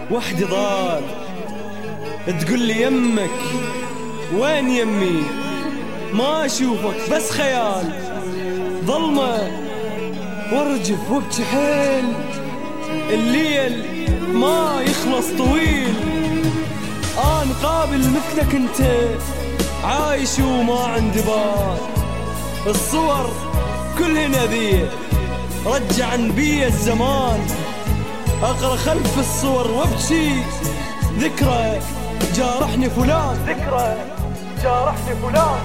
وحدي ضال تقول لي يمك وين يمي، ما اشوفك بس خيال، ظلمة وارجف وابكي حيل، الليل ما يخلص طويل. انا قابل مثلك انت عايش وما عندي بال، الصور كلهن اذية رجعن بي الزمان، اقرا خلف الصور وابكي ذكرى جارحني فلان، ذكرى جارحني فلان.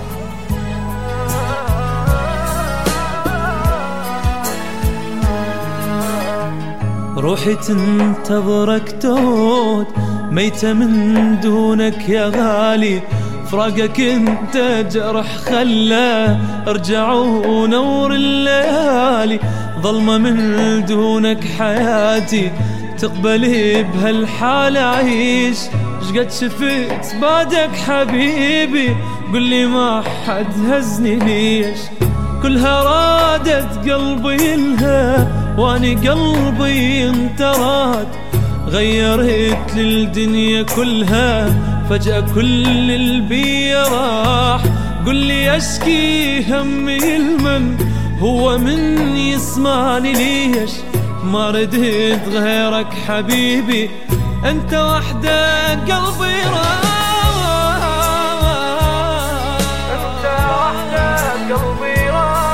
روحي تنتظرك تود ميتة من دونك يا غالي، فراقك انت جرح خلى ارجع ونور الليالي، ظلمة من دونك حياتي تقبلي بهالحال اعيش، شقد شفت بعدك حبيبي قولي ما حد هزني ليش، كلها رادت قلبي لها واني قلبي انت راد، غيرت للدنيا كلها فجأة كل البي راح، قولي اشكي همي لمن هو من يسمعني ليش، ما رديت غيرك حبيبي انت وحدك قلبي راح، انت وحدك قلبي راح.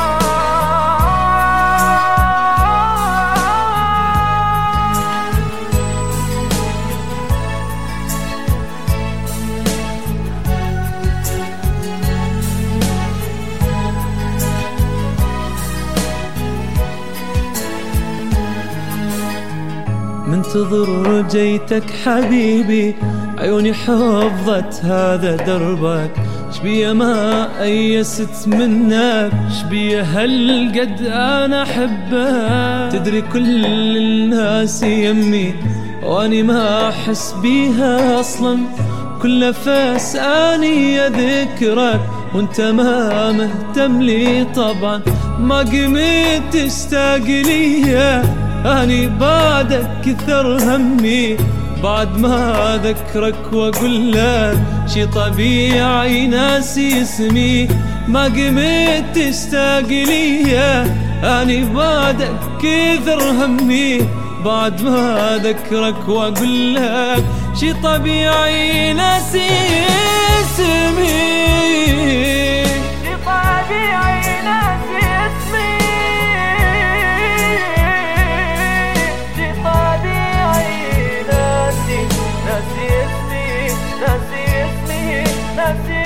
منتظر جيتك حبيبي عيوني حفظت هذا دربك، شبيه ما أيست منك، شبيه هالقد أنا أحبك، تدري كل الناس يمي وأني ما أحس بيها أصلا، كل نفس أني أذكرك وانت ما مهتم لي طبعا، ما قمت تشتاق لي أني بعدك كثر همي، بعد ما ذكرك واقول لك شي طبيعي ناسي اسمي، ما قمت تشتاق لي أني بعدك كثر همي، بعد ما ذكرك واقول لك شي طبيعي ناسي اسمي، شي طبيعي ناسي اسمي، ناسي اسمي، ناسي اسمي، ناسي